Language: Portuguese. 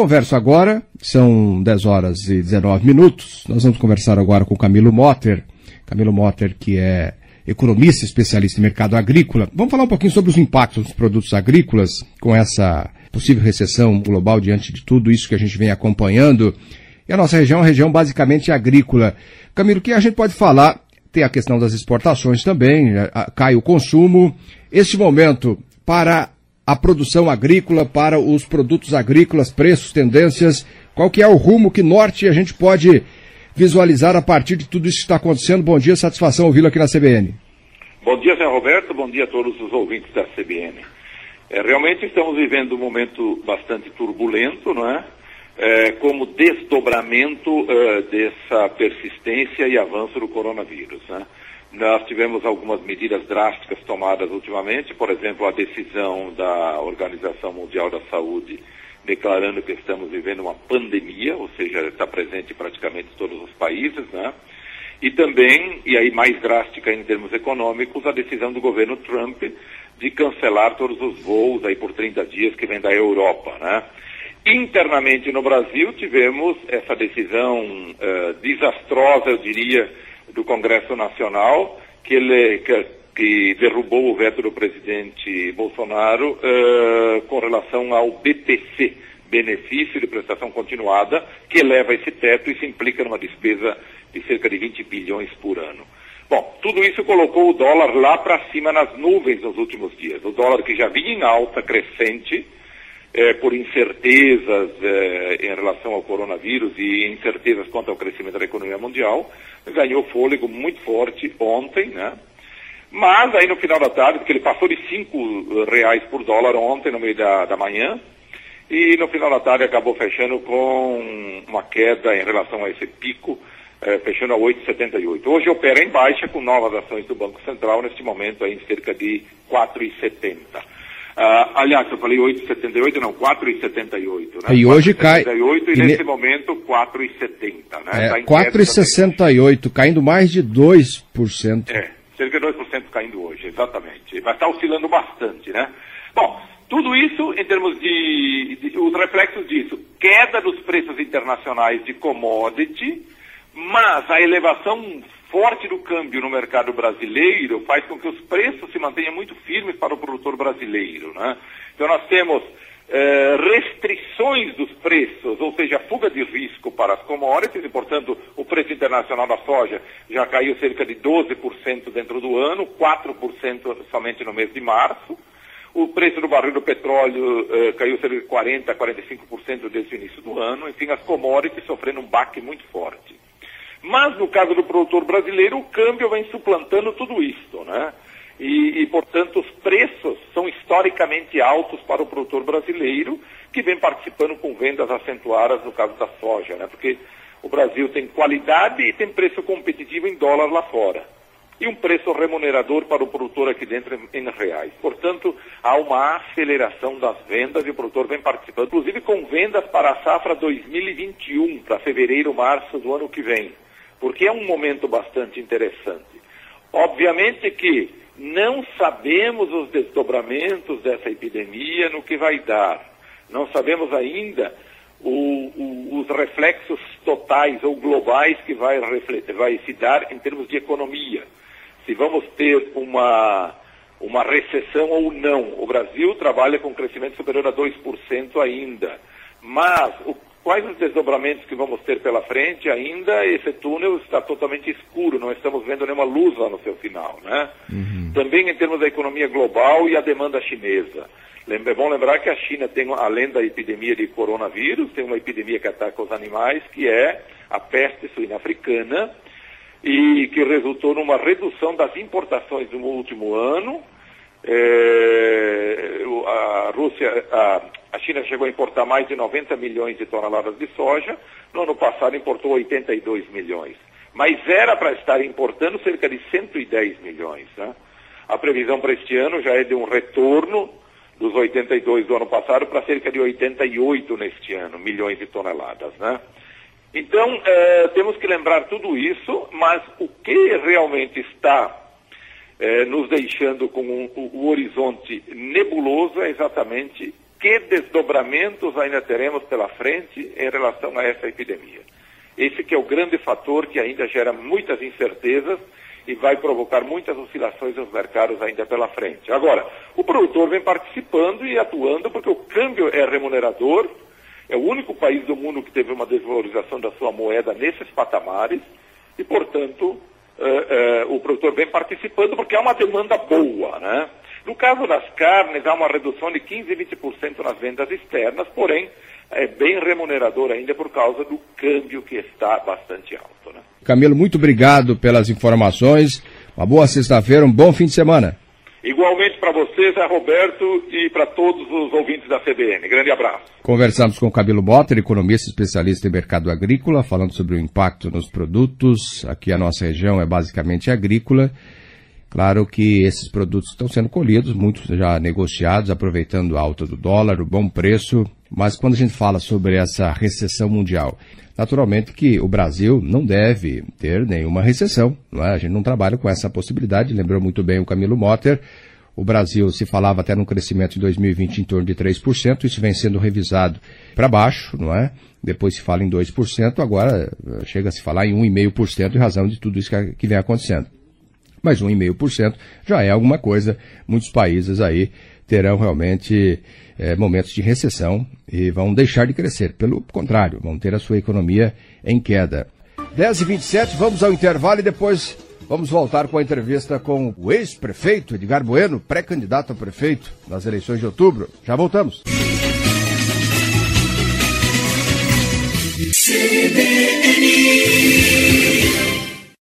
converso agora, são 10 horas e 19 minutos, nós vamos conversar agora com o Camilo Motter. Camilo Motter, que é economista, especialista em mercado agrícola. Vamos falar um pouquinho sobre os impactos dos produtos agrícolas com essa possível recessão global diante de tudo isso que a gente vem acompanhando. E a nossa região é uma região basicamente agrícola. Camilo, o que a gente pode falar? Tem a questão das exportações também, cai o consumo. Este momento, para a produção agrícola, para os produtos agrícolas, preços, tendências, qual que é o rumo, que norte a gente pode visualizar a partir de tudo isso que está acontecendo? Bom dia, satisfação ouvi-lo aqui na CBN. Bom dia, Zé Roberto, bom dia a todos os ouvintes da CBN. Realmente estamos vivendo um momento bastante turbulento, não é? Como desdobramento dessa persistência e avanço do coronavírus, né? Nós tivemos algumas medidas drásticas tomadas ultimamente, por exemplo, a decisão da Organização Mundial da Saúde declarando que estamos vivendo uma pandemia, ou seja, está presente em praticamente todos os países, né? E também, e aí mais drástica em termos econômicos, a decisão do governo Trump de cancelar todos os voos aí por 30 dias que vêm da Europa, né? Internamente no Brasil tivemos essa decisão desastrosa, eu diria, do Congresso Nacional, que derrubou o veto do presidente Bolsonaro com relação ao BPC, benefício de prestação continuada, que eleva esse teto e se implica numa despesa de cerca de 20 bilhões por ano. Bom, tudo isso colocou o dólar lá para cima nas nuvens nos últimos dias. O dólar que já vinha em alta crescente, por incertezas em relação ao coronavírus e incertezas quanto ao crescimento da economia mundial, ganhou fôlego muito forte ontem, né? Mas aí no final da tarde, porque ele passou de R$5 por dólar ontem no meio da manhã, e no final da tarde acabou fechando com uma queda em relação a esse pico, fechando a 8,78. Hoje opera em baixa com novas ações do Banco Central, neste momento aí em cerca de 4,70. Aliás, eu falei 8,78, não, 4,78, né? E hoje cai... 4,78 e nesse momento 4,70, né? 4,68, caindo mais de 2%. Cerca de 2% caindo hoje, exatamente. Mas está oscilando bastante, né? Bom, tudo isso em termos os reflexos disso, queda dos preços internacionais de commodity, mas a elevação forte do câmbio no mercado brasileiro faz com que os preços se mantenham muito firmes para o produtor brasileiro, né? Então nós temos restrições dos preços, ou seja, fuga de risco para as commodities, e portanto o preço internacional da soja já caiu cerca de 12% dentro do ano, 4% somente no mês de março. O preço do barril do petróleo caiu cerca de 40% a 45% desde o início do ano. Enfim, as commodities sofrendo um baque muito forte. Mas, no caso do produtor brasileiro, o câmbio vem suplantando tudo isso, né? E, portanto, os preços são historicamente altos para o produtor brasileiro, que vem participando com vendas acentuadas no caso da soja, né? Porque o Brasil tem qualidade e tem preço competitivo em dólar lá fora. E um preço remunerador para o produtor aqui dentro em reais. Portanto, há uma aceleração das vendas e o produtor vem participando, inclusive com vendas para a safra 2021, para fevereiro, março do ano que vem. Porque é um momento bastante interessante. Obviamente que não sabemos os desdobramentos dessa epidemia no que vai dar. Não sabemos ainda os reflexos totais ou globais que vai se dar em termos de economia. Se vamos ter uma recessão ou não. O Brasil trabalha com crescimento superior a 2% ainda. Mas quais os desdobramentos que vamos ter pela frente ainda? Esse túnel está totalmente escuro, não estamos vendo nenhuma luz lá no seu final, né? Também em termos da economia global e a demanda chinesa. É bom lembrar que a China tem, além da epidemia de coronavírus, tem uma epidemia que ataca os animais, que é a peste suína africana, e que resultou numa redução das importações no último ano. A China chegou a importar mais de 90 milhões de toneladas de soja, no ano passado importou 82 milhões. Mas era para estar importando cerca de 110 milhões, né? A previsão para este ano já é de um retorno dos 82 do ano passado para cerca de 88 neste ano, milhões de toneladas, né? Então, temos que lembrar tudo isso, mas o que realmente está nos deixando com o horizonte nebuloso é exatamente que desdobramentos ainda teremos pela frente em relação a essa epidemia. Esse que é o grande fator que ainda gera muitas incertezas e vai provocar muitas oscilações nos mercados ainda pela frente. Agora, o produtor vem participando e atuando porque o câmbio é remunerador, é o único país do mundo que teve uma desvalorização da sua moeda nesses patamares e, portanto, o produtor vem participando porque há uma demanda boa, né? No caso das carnes, há uma redução de 15% e 20% nas vendas externas, porém, é bem remunerador ainda por causa do câmbio que está bastante alto, né? Camilo, muito obrigado pelas informações. Uma boa sexta-feira, um bom fim de semana. Igualmente para você, Zé Roberto, e para todos os ouvintes da CBN. Grande abraço. Conversamos com o Camilo Motter, economista especialista em mercado agrícola, falando sobre o impacto nos produtos. Aqui a nossa região é basicamente agrícola. Claro que esses produtos estão sendo colhidos, muitos já negociados, aproveitando a alta do dólar, o bom preço. Mas quando a gente fala sobre essa recessão mundial, naturalmente que o Brasil não deve ter nenhuma recessão, não é? A gente não trabalha com essa possibilidade, lembrou muito bem o Camilo Motter. O Brasil se falava até num crescimento em 2020 em torno de 3%, isso vem sendo revisado para baixo, não é? Depois se fala em 2%, agora chega a se falar em 1,5% em razão de tudo isso que vem acontecendo. Mas 1,5% já é alguma coisa. Muitos países aí terão realmente momentos de recessão e vão deixar de crescer. Pelo contrário, vão ter a sua economia em queda. 10h27, vamos ao intervalo e depois vamos voltar com a entrevista com o ex-prefeito Edgar Bueno, pré-candidato a prefeito nas eleições de outubro. Já voltamos. CBN